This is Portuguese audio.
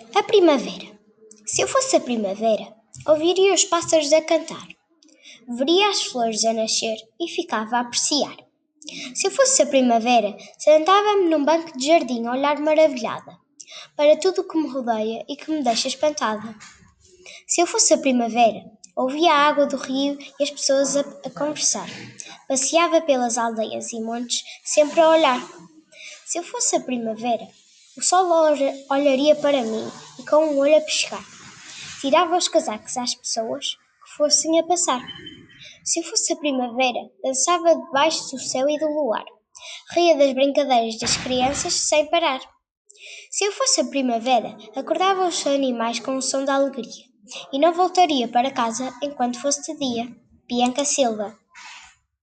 A primavera. Se eu fosse a primavera, ouviria os pássaros a cantar, veria as flores a nascer e ficava a apreciar. Se eu fosse a primavera, sentava-me num banco de jardim a olhar maravilhada para tudo o que me rodeia e que me deixa espantada. Se eu fosse a primavera, ouvia a água do rio e as pessoas a conversar, passeava pelas aldeias e montes sempre a olhar. Se eu fosse a primavera, o sol olharia para mim e com um olho a pescar, tirava os casacos às pessoas que fossem a passar. Se eu fosse a primavera, dançava debaixo do céu e do luar, ria das brincadeiras das crianças sem parar. Se eu fosse a primavera, acordava os animais com um som de alegria e não voltaria para casa enquanto fosse de dia. Bianca Silva.